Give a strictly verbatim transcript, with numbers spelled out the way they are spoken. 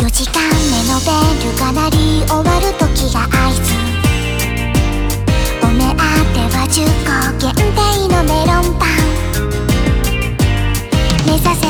よじかんめのベルが鳴り終わる時が合図。お目当てはじゅっこ限定のメロンパン。目指せ